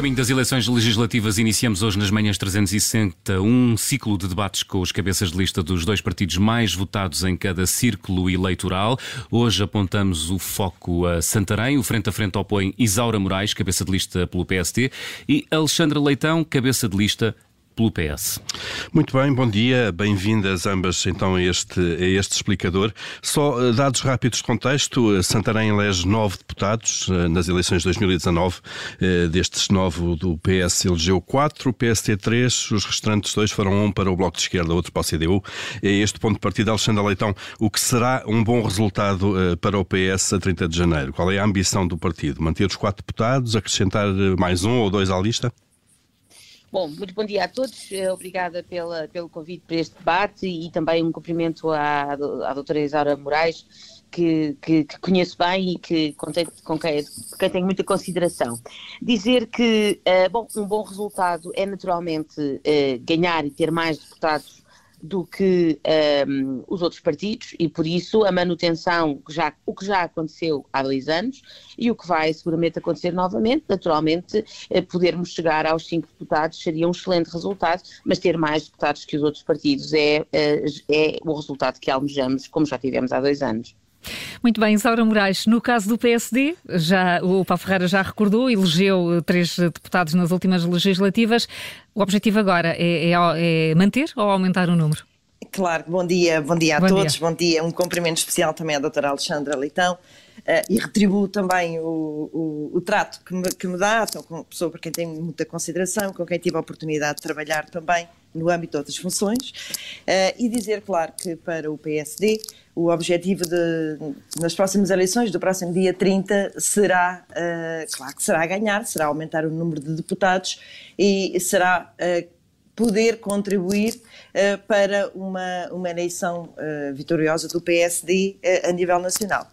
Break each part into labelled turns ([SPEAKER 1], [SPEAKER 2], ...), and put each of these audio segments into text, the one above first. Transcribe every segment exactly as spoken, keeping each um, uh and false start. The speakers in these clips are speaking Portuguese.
[SPEAKER 1] caminho das eleições legislativas, iniciamos hoje nas manhãs trezentos e sessenta um ciclo de debates com os cabeças de lista dos dois partidos mais votados em cada círculo eleitoral. Hoje apontamos o foco a Santarém. O frente a frente opõe Isaura Moraes, cabeça de lista pelo P S D, e Alexandra Leitão, cabeça de lista pelo P S.
[SPEAKER 2] Muito bem, bom dia, bem-vindas ambas então a este, a este explicador. Só dados rápidos de contexto: Santarém elege nove deputados nas eleições de dois mil e dezanove, destes nove do P S elegeu quatro, o P S T três, os restantes dois foram um para o Bloco de Esquerda, outro para o C D U. É este ponto de partida, Alexandra Leitão, o que será um bom resultado para o P S a trinta de janeiro? Qual é a ambição do partido? Manter os quatro deputados, acrescentar mais um ou dois à lista?
[SPEAKER 3] Bom, muito bom dia a todos, obrigada pela, pelo convite para este debate e também um cumprimento à, à doutora Isaura Moraes, que, que, que conheço bem e que, com, com quem, quem tenho muita consideração. Dizer que uh, bom, um bom resultado é naturalmente uh, ganhar e ter mais deputados do que um, os outros partidos, e por isso a manutenção, já, o que já aconteceu há dois anos e o que vai seguramente acontecer novamente, naturalmente podermos chegar aos cinco deputados seria um excelente resultado, mas ter mais deputados que os outros partidos é, é o resultado que almejamos, como já tivemos há dois anos.
[SPEAKER 4] Muito bem, Isaura Moraes, no caso do P S D, já, o Paulo Ferreira já recordou, elegeu três deputados nas últimas legislativas. O objetivo agora é, é, é manter ou aumentar o número?
[SPEAKER 5] Claro, bom dia, bom dia a bom todos, dia. Bom dia, um cumprimento especial também à doutora Alexandra Leitão, uh, e retribuo também o, o, o trato que me, que me dá, então, como pessoa por quem tenho muita consideração, com quem tive a oportunidade de trabalhar também no âmbito de outras funções, uh, e dizer, claro, que para o P S D o objetivo de, nas próximas eleições, do próximo dia trinta, será, uh, claro que será ganhar, será aumentar o número de deputados e será uh, poder contribuir uh, para uma, uma eleição uh, vitoriosa do P S D uh, a nível nacional.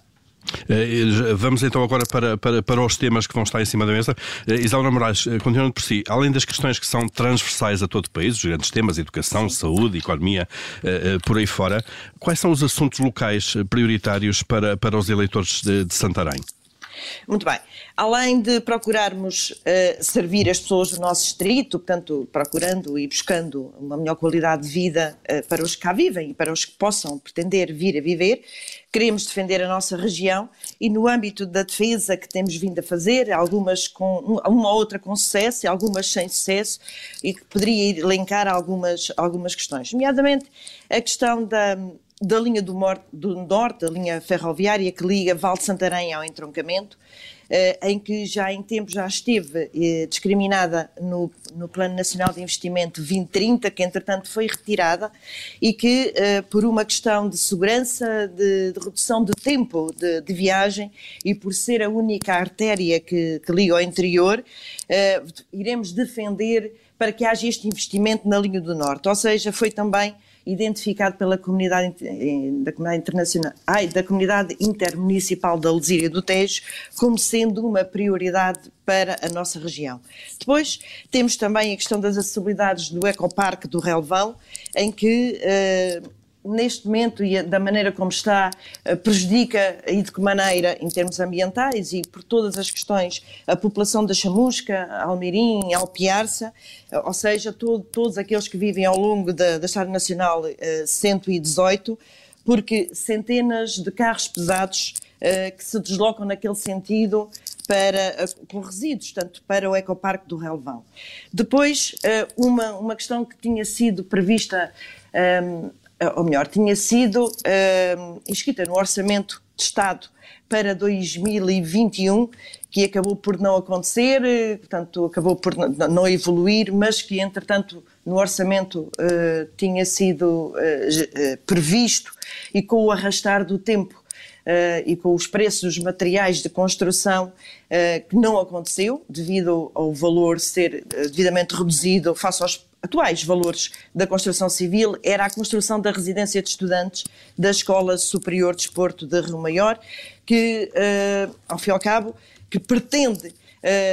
[SPEAKER 2] Vamos então agora para, para, para os temas que vão estar em cima da mesa. Isaura Moraes, continuando por si, além das questões que são transversais a todo o país, os grandes temas, educação, saúde, economia, por aí fora, quais são os assuntos locais prioritários para, para os eleitores de, de Santarém?
[SPEAKER 5] Muito bem. Além de procurarmos uh, servir as pessoas do nosso distrito, portanto, procurando e buscando uma melhor qualidade de vida uh, para os que cá vivem e para os que possam pretender vir a viver, queremos defender a nossa região e no âmbito da defesa que temos vindo a fazer, algumas com, uma ou outra com sucesso e algumas sem sucesso, e que poderia elencar algumas, algumas questões, nomeadamente a questão da... da linha do, Mor- do Norte, a linha ferroviária que liga Val de Santarém ao entroncamento, eh, em que já em tempo já esteve eh, discriminada no, no Plano Nacional de Investimento vinte trinta, que entretanto foi retirada e que eh, por uma questão de segurança, de, de redução de tempo de, de viagem e por ser a única artéria que, que liga ao interior, eh, iremos defender para que haja este investimento na linha do Norte, ou seja, foi também identificado pela comunidade, da comunidade internacional, ai, da comunidade intermunicipal da Lesíria do Tejo como sendo uma prioridade para a nossa região. Depois temos também a questão das acessibilidades do Ecoparque do Relvão, em que uh, neste momento e da maneira como está uh, prejudica e de que maneira em termos ambientais e por todas as questões a população da Chamusca, Almeirim, Alpiarça, uh, ou seja, todo, todos aqueles que vivem ao longo da, da Estrada Nacional uh, cento e dezoito, porque centenas de carros pesados uh, que se deslocam naquele sentido para, uh, com resíduos, tanto para o Ecoparque do Relvão. Depois, uh, uma, uma questão que tinha sido prevista, um, ou melhor, tinha sido uh, inscrita no Orçamento de Estado para dois mil e vinte e um, que acabou por não acontecer, portanto, acabou por não evoluir, mas que, entretanto, no Orçamento uh, tinha sido uh, uh, previsto e com o arrastar do tempo uh, e com os preços dos materiais de construção uh, que não aconteceu, devido ao valor ser uh, devidamente reduzido face aos atuais valores da construção civil, era a construção da residência de estudantes da Escola Superior de Desporto de Rio Maior, que, uh, ao fim e ao cabo, que pretende uh,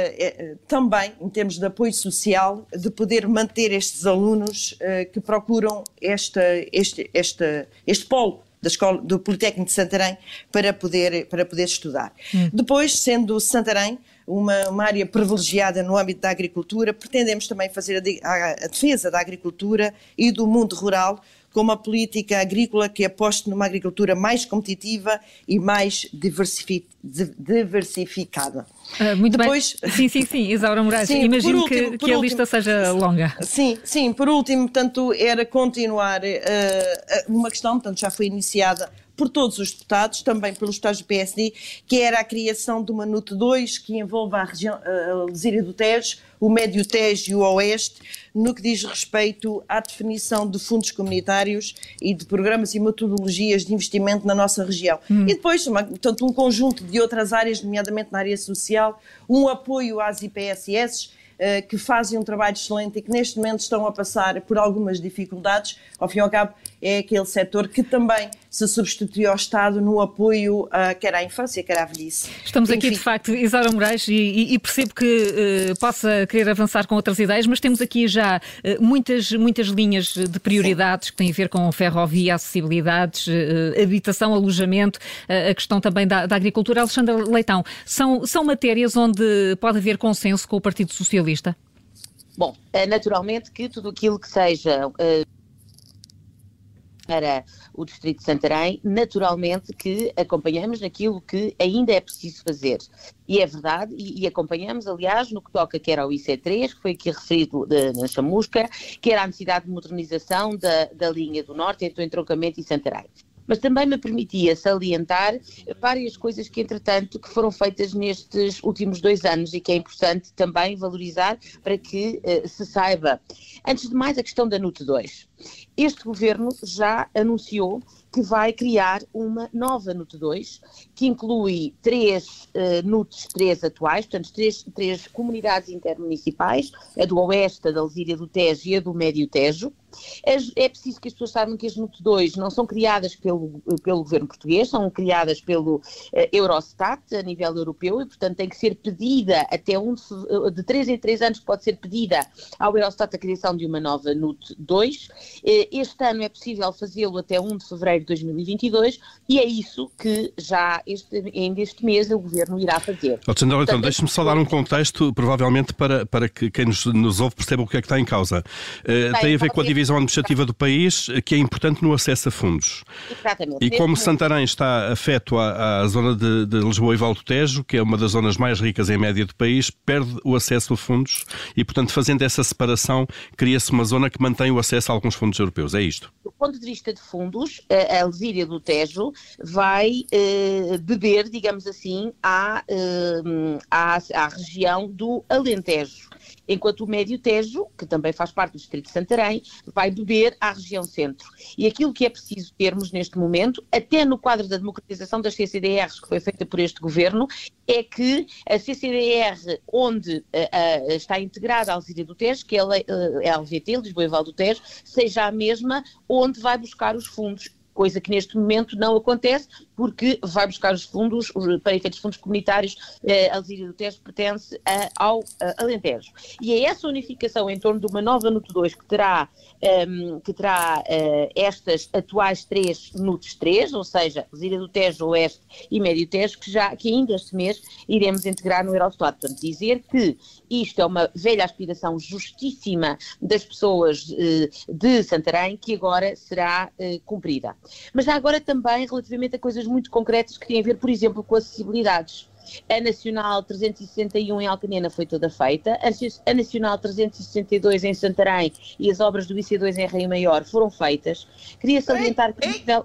[SPEAKER 5] é, também, em termos de apoio social, de poder manter estes alunos uh, que procuram esta, este, esta, este polo da escola, do Politécnico de Santarém para poder, para poder estudar. Hum. Depois, sendo Santarém uma, uma área privilegiada no âmbito da agricultura, pretendemos também fazer a, a, a defesa da agricultura e do mundo rural com uma política agrícola que aposte numa agricultura mais competitiva e mais diversifi, diversificada.
[SPEAKER 4] Uh, muito
[SPEAKER 5] Depois,
[SPEAKER 4] bem. Sim, sim, sim, Isaura Moraes. Sim, imagino último, que, que a lista seja longa.
[SPEAKER 5] Sim, sim. Por último, portanto, era continuar uh, uma questão, portanto, já foi iniciada por todos os deputados, também pelos deputados do P S D, que era a criação de uma N U T dois que envolva a região, a Lesíria do Tejo, o Médio Tejo e o Oeste, no que diz respeito à definição de fundos comunitários e de programas e metodologias de investimento na nossa região. Hum. E depois, uma, portanto, um conjunto de outras áreas, nomeadamente na área social, um apoio às I P S S, uh, que fazem um trabalho excelente e que neste momento estão a passar por algumas dificuldades. Ao fim e ao cabo, é aquele setor que também se substitui ao Estado no apoio uh, quer à infância, quer à velhice.
[SPEAKER 4] Estamos
[SPEAKER 5] Enfim.
[SPEAKER 4] aqui, de facto, Isaura Moraes, e, e percebo que uh, possa querer avançar com outras ideias, mas temos aqui já uh, muitas, muitas linhas de prioridades. Sim. Que têm a ver com ferrovia, acessibilidades, uh, habitação, alojamento, uh, a questão também da, da agricultura. Alexandra Leitão, são, são matérias onde pode haver consenso com o Partido Socialista?
[SPEAKER 3] Bom, naturalmente que tudo aquilo que seja... Uh... para o Distrito de Santarém, naturalmente que acompanhamos naquilo que ainda é preciso fazer. E é verdade, e, e acompanhamos, aliás, no que toca quer ao I C três, que foi aqui referido de, na Chamusca, quer à necessidade de modernização da, da linha do Norte entre o entroncamento e Santarém. Mas também me permitia salientar várias coisas que, entretanto, que foram feitas nestes últimos dois anos e que é importante também valorizar para que uh, se saiba. Antes de mais, a questão da N U T dois. Este governo já anunciou que vai criar uma nova N U T dois, que inclui três uh, N U Ts três atuais, portanto, três, três comunidades intermunicipais, a do Oeste, a da Lesíria do Tejo e a do Médio Tejo. É preciso que as pessoas saibam que as N U T dois não são criadas pelo, pelo governo português, são criadas pelo uh, Eurostat a nível europeu e, portanto, tem que ser pedida até um de, de três em três anos, que pode ser pedida ao Eurostat a criação de uma nova N U T dois. Uh, este ano é possível fazê-lo até um de fevereiro de dois mil e vinte e dois e é isso que já este, ainda este mês o governo irá fazer.
[SPEAKER 2] Alexandra Leitão, deixe-me só dar um contexto, provavelmente para, para que quem nos, nos ouve perceba o que é que está em causa. Uh, tem a ver com a divisão administrativa do país, que é importante no acesso a fundos.
[SPEAKER 3] Exatamente.
[SPEAKER 2] E como Santarém está afeto à, à zona de, de Lisboa e Val do Tejo, que é uma das zonas mais ricas em média do país, perde o acesso a fundos e, portanto, fazendo essa separação, cria-se uma zona que mantém o acesso a alguns fundos europeus. É isto?
[SPEAKER 3] Do ponto de vista de fundos, a Lesíria do Tejo vai uh, beber, digamos assim, à, uh, à, à região do Alentejo, enquanto o Médio Tejo, que também faz parte do Distrito de Santarém, vai beber à região centro. E aquilo que é preciso termos neste momento, até no quadro da democratização das C C D Rs, que foi feita por este governo, é que a C C D R, onde uh, uh, está integrada a Lesíria do Tejo, que é a, uh, a L V T, Lisboa e Val do Tejo, seja a mesma onde vai buscar os fundos. Coisa que neste momento não acontece, porque vai buscar os fundos, para efeitos fundos comunitários, a Lesíria do Tejo pertence a, ao a Alentejo. E é essa unificação em torno de uma nova N U T dois que terá, um, que terá uh, estas atuais três N U Ts três, ou seja, Lesíria do Tejo, Oeste e Médio Tejo, que, já, que ainda este mês iremos integrar no Eurostat. Portanto, dizer que isto é uma velha aspiração justíssima das pessoas uh, de Santarém, que agora será uh, cumprida. Mas já agora também relativamente a coisas muito concretas que têm a ver, por exemplo, com acessibilidades. A Nacional trezentos e sessenta e um em Alcanena foi toda feita, a Nacional trezentos e sessenta e dois em Santarém e as obras do I C dois em Rio Maior foram feitas. Queria salientar que... Nível...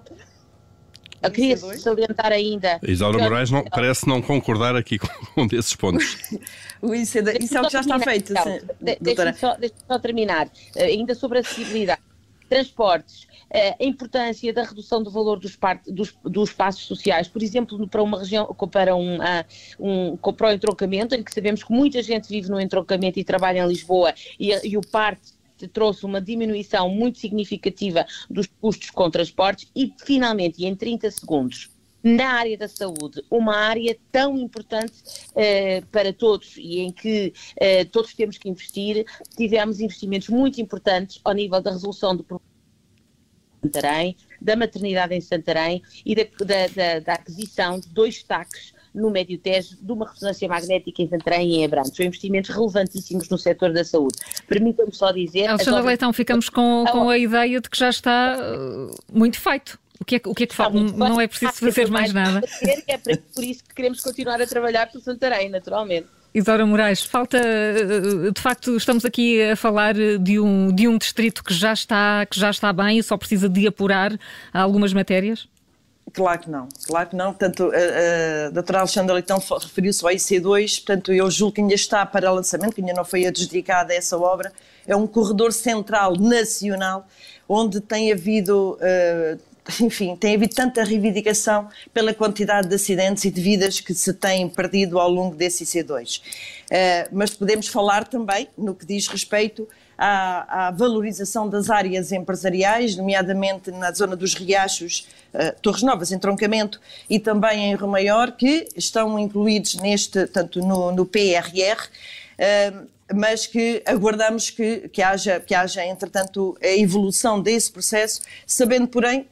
[SPEAKER 3] Eu queria salientar ainda...
[SPEAKER 2] Isaura Moraes não, parece não concordar aqui com um desses pontos.
[SPEAKER 5] O I C dois, isso é o que já está feito.
[SPEAKER 3] Então, de, Deixa-me só, deixa só terminar. Uh, ainda sobre a acessibilidade. Transportes, a importância da redução do valor dos, part, dos, dos passos sociais, por exemplo, para uma região, para um, um, para o entroncamento, em que sabemos que muita gente vive no entroncamento e trabalha em Lisboa, e, e o parte trouxe uma diminuição muito significativa dos custos com transportes, e finalmente, e em trinta segundos, na área da saúde, uma área tão importante uh, para todos e em que uh, todos temos que investir, tivemos investimentos muito importantes ao nível da resolução do problema de Santarém, da maternidade em Santarém e da, da, da, da aquisição de dois destaques no Médio Tejo, de uma ressonância magnética em Santarém e em Abrantes. São investimentos relevantíssimos no setor da saúde. Permitam-me só dizer...
[SPEAKER 4] Alexandra
[SPEAKER 3] agora...
[SPEAKER 4] Leitão, ficamos com, com a ideia de que já está uh, muito feito. O que é, o que, é que falta? Não é preciso fazer mais nada.
[SPEAKER 3] É por isso que queremos continuar a trabalhar por Santarém, naturalmente.
[SPEAKER 4] Isaura Moraes, falta, de facto, estamos aqui a falar de um, de um distrito que já está, que já está bem e só precisa de apurar algumas matérias?
[SPEAKER 5] Claro que não, claro que não. Portanto, a, a doutora Alexandra Leitão referiu-se ao I C dois, portanto, eu julgo que ainda está para lançamento, que ainda não foi adjudicada essa obra. É um corredor central nacional, onde tem havido... Uh, Enfim, tem havido tanta reivindicação pela quantidade de acidentes e de vidas que se têm perdido ao longo desse I C dois. Uh, mas podemos falar também no que diz respeito à, à valorização das áreas empresariais, nomeadamente na zona dos Riachos, uh, Torres Novas, entroncamento, e também em Rio Maior, que estão incluídos neste, tanto no, no P R R, uh, mas que aguardamos que, que, haja, que haja, entretanto, a evolução desse processo, sabendo, porém,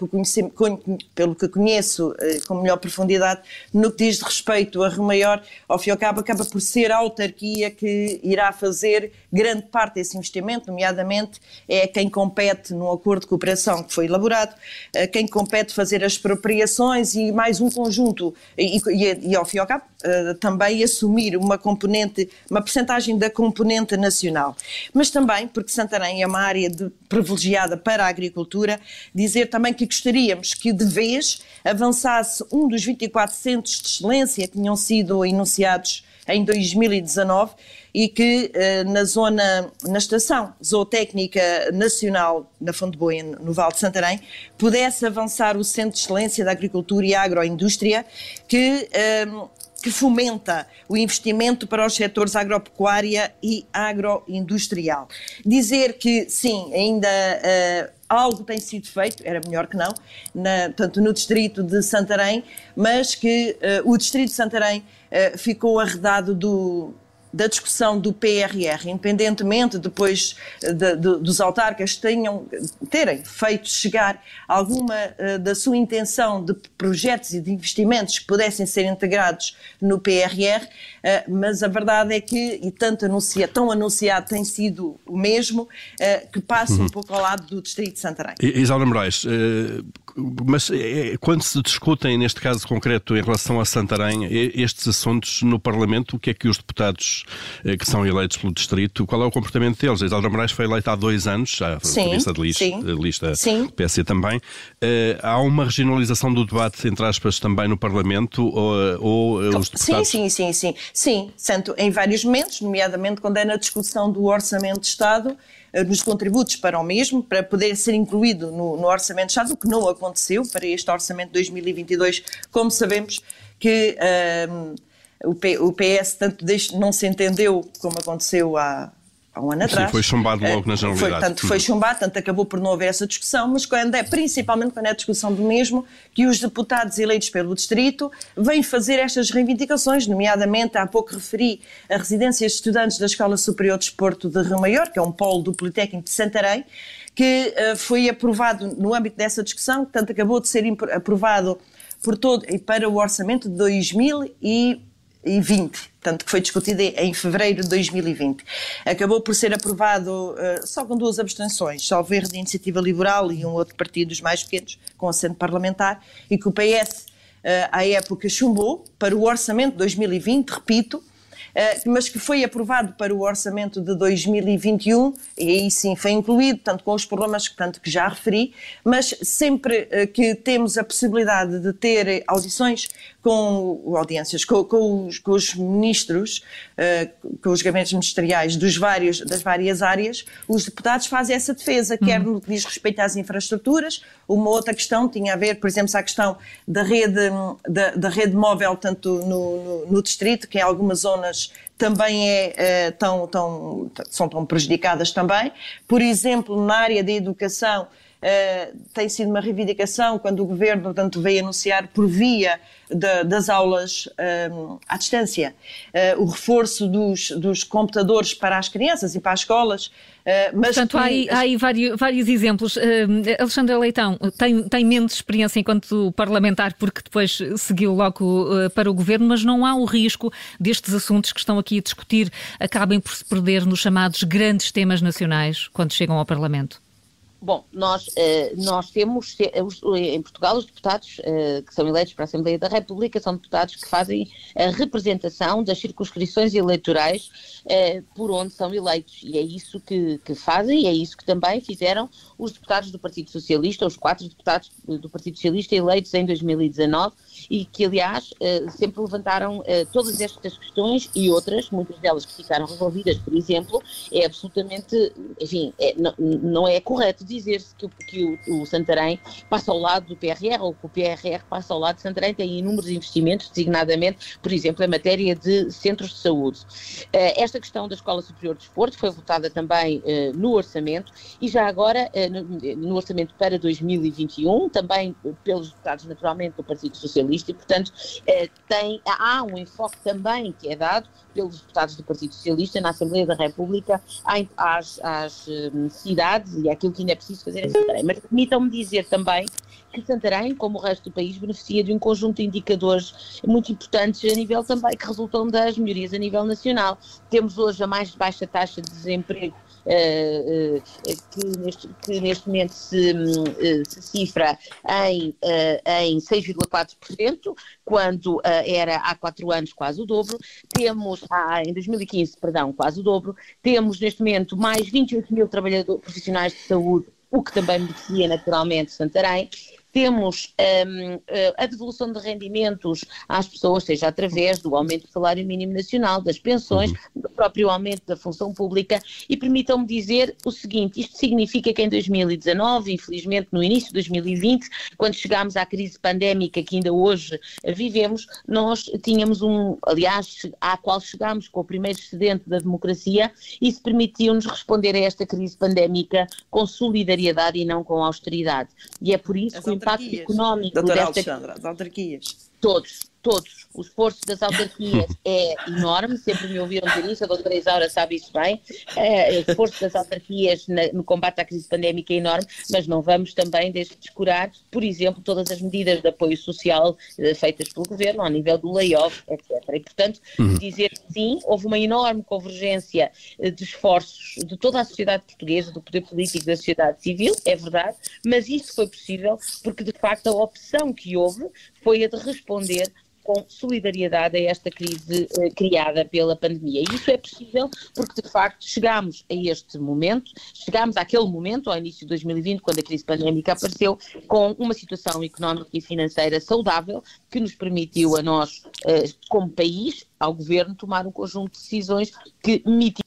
[SPEAKER 5] pelo que conheço com melhor profundidade, no que diz respeito a Rio Maior, ao fim e ao cabo, acaba por ser a autarquia que irá fazer grande parte desse investimento, nomeadamente é quem compete no acordo de cooperação que foi elaborado, quem compete fazer as expropriações e mais um conjunto, e, e, e ao fim e ao cabo, também assumir uma componente, uma percentagem da componente nacional. Mas também, porque Santarém é uma área de, privilegiada para a agricultura, dizer também que gostaríamos que de vez avançasse um dos vinte e quatro centros de excelência que tinham sido enunciados em dois mil e dezanove e que na zona, na Estação Zootécnica Nacional, na Fonte Boa, no Vale de Santarém, pudesse avançar o Centro de Excelência da Agricultura e Agroindústria, que... Um, que fomenta o investimento para os setores agropecuária e agroindustrial. Dizer que, sim, ainda uh, algo tem sido feito, era melhor que não, na, tanto no distrito de Santarém, mas que uh, o distrito de Santarém uh, ficou arredado do... da discussão do P R R, independentemente depois de, de, dos autarcas tenham, terem feito chegar alguma uh, da sua intenção de projetos e de investimentos que pudessem ser integrados no P R R, uh, mas a verdade é que, e tanto anuncia, tão anunciado tem sido o mesmo, uh, que passa uhum. um pouco ao lado do distrito de Santarém.
[SPEAKER 2] Isaura Moraes, uh, mas é, quando se discutem, neste caso concreto, em relação a Santarém, estes assuntos no Parlamento, o que é que os deputados que são eleitos pelo distrito, qual é o comportamento deles? A Isaura Moraes foi eleita há dois anos, já foi cabeça de lista,
[SPEAKER 5] sim,
[SPEAKER 2] lista
[SPEAKER 5] sim.
[SPEAKER 2] P S C também. Uh, há uma regionalização do debate, entre aspas, também no Parlamento, ou, ou os deputados...
[SPEAKER 5] Sim, sim, sim, sim, sim, tanto em vários momentos, nomeadamente quando é na discussão do Orçamento de Estado, nos contributos para o mesmo, para poder ser incluído no, no Orçamento de Estado, o que não aconteceu para este Orçamento de dois mil e vinte e dois, como sabemos que... Um, O, P, o P S tanto deixe, não se entendeu como aconteceu há, há um ano atrás.
[SPEAKER 2] Sim, foi chumbado logo na generalidade.
[SPEAKER 5] Foi, tanto foi chumbado, tanto acabou por não haver essa discussão, mas quando é, principalmente quando é a discussão do mesmo, que os deputados eleitos pelo distrito vêm fazer estas reivindicações, nomeadamente, há pouco referi a residências de estudantes da Escola Superior de Desporto de Rio Maior, que é um polo do Politécnico de Santarém, que uh, foi aprovado no âmbito dessa discussão, portanto acabou de ser aprovado por todo, e para o orçamento de dois mil e vinte, portanto, que foi discutido em fevereiro de dois mil e vinte. Acabou por ser aprovado uh, só com duas abstenções, salvo erro de Iniciativa Liberal e um outro partido dos mais pequenos, com assento parlamentar, e que o P S, uh, à época, chumbou para o orçamento de dois mil e vinte, repito, Uh, mas que foi aprovado para o orçamento de dois mil e vinte e um, e aí sim foi incluído, tanto com os problemas que, tanto que já referi, mas sempre uh, que temos a possibilidade de ter audições com audiências, com, com, os, com os ministros, uh, com os gabinetes ministeriais dos vários, das várias áreas, os deputados fazem essa defesa, uhum. quer no que diz respeito às infraestruturas. Uma outra questão tinha a ver, por exemplo, a questão da rede, da, da rede móvel, tanto no, no, no distrito, que em algumas zonas também é, uh, tão, tão, são tão prejudicadas também. Por exemplo, na área da educação, uh, tem sido uma reivindicação quando o Governo, portanto, veio anunciar por via de, das aulas um, à distância, uh, o reforço dos, dos computadores para as crianças e para as escolas. Uh, mas
[SPEAKER 4] Portanto,
[SPEAKER 5] que...
[SPEAKER 4] há aí, há aí vários, vários exemplos. Uh, Alexandra Leitão tem, tem menos experiência enquanto parlamentar, porque depois seguiu logo uh, para o Governo, mas não há o risco destes assuntos que estão aqui a discutir acabem por se perder nos chamados grandes temas nacionais quando chegam ao Parlamento?
[SPEAKER 3] Bom, nós, nós temos, em Portugal, os deputados que são eleitos para a Assembleia da República são deputados que fazem a representação das circunscrições eleitorais por onde são eleitos. E é isso que, que fazem e é isso que também fizeram os deputados do Partido Socialista, os quatro deputados do Partido Socialista eleitos em dois mil e dezanove e que, aliás, sempre levantaram todas estas questões e outras, muitas delas que ficaram resolvidas, por exemplo, é absolutamente, enfim, é, não, não é correto dizer-se que, o, que o, o Santarém passa ao lado do P R R ou que o P R R passa ao lado de Santarém, tem inúmeros investimentos, designadamente, por exemplo, em matéria de centros de saúde. Uh, esta questão da Escola Superior de Desporto foi votada também uh, no orçamento e já agora uh, no, no orçamento para dois mil e vinte e um, também uh, pelos deputados naturalmente do Partido Socialista e, portanto, uh, tem, há um enfoque também que é dado pelos deputados do Partido Socialista na Assembleia da República às, às necessidades e àquilo que ainda é preciso fazer em Santarém. Mas permitam-me dizer também que Santarém, como o resto do país, beneficia de um conjunto de indicadores muito importantes a nível também, que resultam das melhorias a nível nacional. Temos hoje a mais baixa taxa de desemprego Uh, uh, que, neste, que neste momento se, uh, se cifra em, uh, em seis vírgula quatro por cento, quando uh, era há quatro anos quase o dobro. Temos, ah, em dois mil e quinze, perdão, quase o dobro. Temos neste momento mais vinte e oito mil trabalhadores profissionais de saúde, o que também beneficia naturalmente Santarém. Temos um, a devolução de rendimentos às pessoas, seja através do aumento do salário mínimo nacional, das pensões, do próprio aumento da função pública, e permitam-me dizer o seguinte, isto significa que em dois mil e dezanove, infelizmente no início de dois mil e vinte, quando chegámos à crise pandémica que ainda hoje vivemos, nós tínhamos um, aliás, à qual chegámos com o primeiro excedente da democracia, e isso permitiu-nos responder a esta crise pandémica com solidariedade e não com austeridade. E é por isso que impacto económico
[SPEAKER 5] Doutora
[SPEAKER 3] desta...
[SPEAKER 5] Alexandra, as autarquias.
[SPEAKER 3] Todos, todos. O esforço das autarquias é enorme, sempre me ouviram dizer isso, a doutora Isaura sabe isso bem. É, o esforço das autarquias na, no combate à crise pandémica é enorme, mas não vamos também descurar, por exemplo, todas as medidas de apoio social eh, feitas pelo Governo, ao nível do layoff, etcétera. E, portanto, uhum. dizer que sim, houve uma enorme convergência eh, de esforços de toda a sociedade portuguesa, do poder político, da sociedade civil, é verdade, mas isso foi possível porque, de facto, a opção que houve foi a de responder com solidariedade a esta crise eh, criada pela pandemia. E isso é possível porque, de facto, chegámos a este momento, chegámos àquele momento, ao início de dois mil e vinte, quando a crise pandémica apareceu, com uma situação económica e financeira saudável que nos permitiu a nós, eh, como país, ao Governo, tomar um conjunto de decisões que mitigaram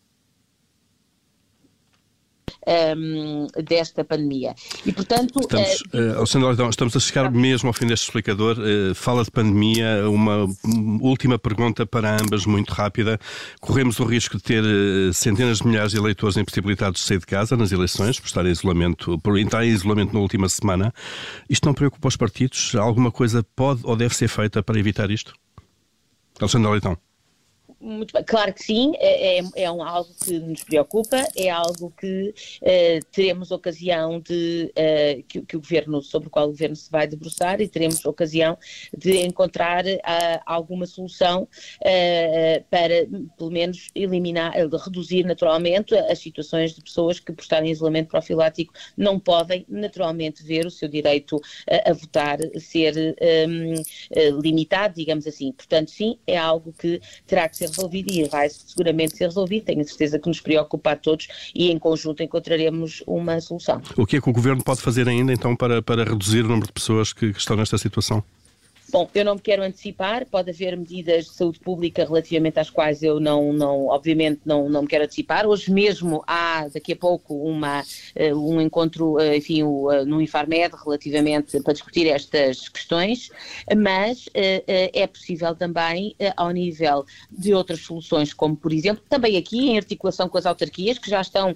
[SPEAKER 3] Um, desta pandemia. E, portanto...
[SPEAKER 2] Estamos, uh, uh, Alexandra Leitão, estamos a chegar mesmo ao fim deste explicador. Uh, fala de pandemia, uma última pergunta para ambas, muito rápida. Corremos o risco de ter uh, centenas de milhares de eleitores impossibilitados de sair de casa nas eleições, por estar em isolamento, por entrar em isolamento na última semana. Isto não preocupa os partidos? Alguma coisa pode ou deve ser feita para evitar isto? Alexandra Leitão.
[SPEAKER 3] Muito bem. Claro que sim, é, é, é um, algo que nos preocupa, é algo que uh, teremos ocasião de, uh, que, que o Governo, sobre o qual o Governo se vai debruçar e teremos ocasião de encontrar uh, alguma solução uh, para, pelo menos, eliminar, uh, reduzir naturalmente as situações de pessoas que, por estarem em isolamento profilático, não podem naturalmente ver o seu direito uh, a votar ser um, uh, limitado, digamos assim. Portanto, sim, é algo que terá que ser resolvido e vai seguramente ser resolvido. Tenho a certeza que nos preocupa a todos e em conjunto encontraremos uma solução.
[SPEAKER 2] O que é que o Governo pode fazer ainda então para, para reduzir o número de pessoas que, que estão nesta situação?
[SPEAKER 3] Bom, eu não me quero antecipar, pode haver medidas de saúde pública relativamente às quais eu não, não obviamente, não, não me quero antecipar. Hoje mesmo há, daqui a pouco, uma, uh, um encontro, uh, enfim, uh, no Infarmed relativamente para discutir estas questões, mas uh, uh, é possível também, uh, ao nível de outras soluções, como por exemplo, também aqui em articulação com as autarquias, que já estão,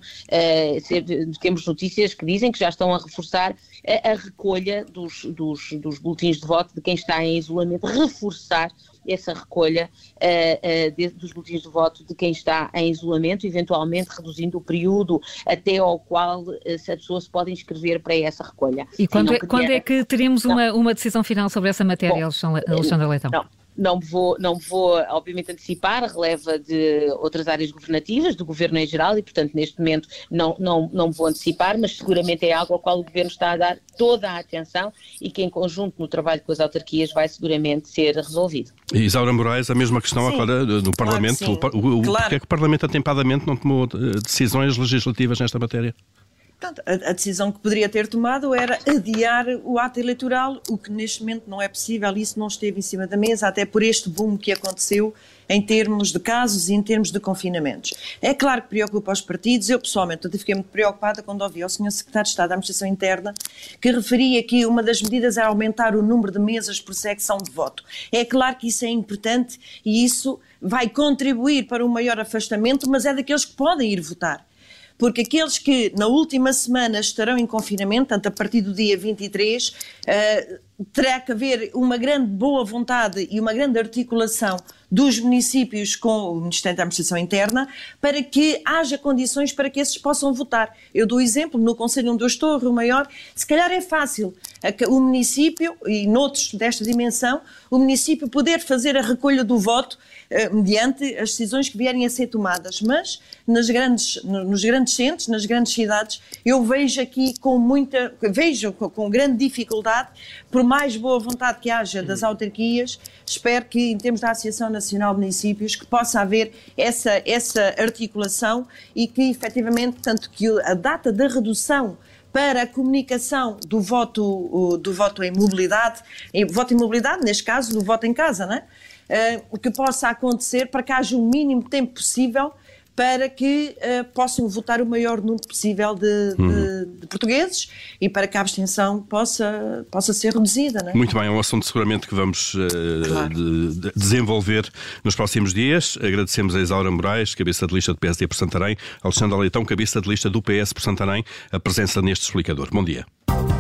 [SPEAKER 3] uh, temos notícias que dizem que já estão a reforçar a, a recolha dos, dos, dos boletins de voto de quem está em isolamento, reforçar essa recolha uh, uh, de, dos boletins de voto de quem está em isolamento, eventualmente reduzindo o período até ao qual uh, a pessoa se pode inscrever para essa recolha.
[SPEAKER 4] E quando, é, quando é que teremos uma, uma decisão final sobre essa matéria, Bom, Alexandra Leitão?
[SPEAKER 3] Não. Não vou, não vou, obviamente, antecipar, releva de outras áreas governativas, do Governo em geral, e, portanto, neste momento não, não, não vou antecipar, mas seguramente é algo ao qual o Governo está a dar toda a atenção e que, em conjunto, no trabalho com as autarquias, vai seguramente ser resolvido.
[SPEAKER 2] E Isaura Moraes, a mesma questão sim. agora no Parlamento. Claro o, o,
[SPEAKER 5] claro.
[SPEAKER 2] Porquê é que o Parlamento atempadamente não tomou decisões legislativas nesta matéria?
[SPEAKER 5] Portanto, a, a decisão que poderia ter tomado era adiar o ato eleitoral, o que neste momento não é possível, isso não esteve em cima da mesa, até por este boom que aconteceu em termos de casos e em termos de confinamentos. É claro que preocupa os partidos, eu pessoalmente eu fiquei muito preocupada quando ouvi ao senhor Secretário de Estado da Administração Interna que referia que uma das medidas era aumentar o número de mesas por secção de voto. É claro que isso é importante e isso vai contribuir para um maior afastamento, mas é daqueles que podem ir votar. Porque aqueles que na última semana estarão em confinamento, tanto a partir do dia vinte e três, uh, terá que haver uma grande boa vontade e uma grande articulação dos municípios com o Ministério da Administração Interna para que haja condições para que esses possam votar. Eu dou exemplo, no Conselho onde eu estou, Rio Maior, se calhar é fácil o município, e noutros desta dimensão, o município poder fazer a recolha do voto eh, mediante as decisões que vierem a ser tomadas, mas nas grandes, nos grandes centros, nas grandes cidades, eu vejo aqui com muita, vejo com, com grande dificuldade, por mais boa vontade que haja das autarquias, espero que em termos da Associação Nacional de Municípios que possa haver essa, essa articulação e que efetivamente, tanto que a data da redução para a comunicação do voto, do voto em mobilidade, em, voto em mobilidade, neste caso, do voto em casa, não é? Uh, que possa acontecer para que haja o mínimo tempo possível para que uh, possam votar o maior número possível de, uhum. de, de portugueses e para que a abstenção possa, possa ser reduzida. Não é?
[SPEAKER 2] Muito bem, é um assunto seguramente que vamos uh, claro. de, de desenvolver nos próximos dias. Agradecemos a Isaura Moraes, cabeça de lista do P S D por Santarém, Alexandra Leitão, cabeça de lista do P S por Santarém, a presença neste explicador. Bom dia.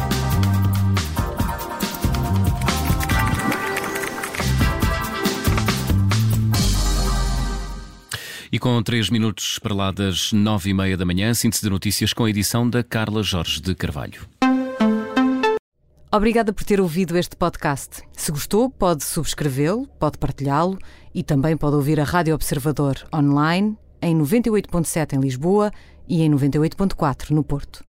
[SPEAKER 1] E com três minutos para lá das nove e meia da manhã, síntese de notícias com a edição da Carla Jorge de Carvalho.
[SPEAKER 6] Obrigada por ter ouvido este podcast. Se gostou, pode subscrevê-lo, pode partilhá-lo e também pode ouvir a Rádio Observador online em noventa e oito ponto sete em Lisboa e em noventa e oito ponto quatro no Porto.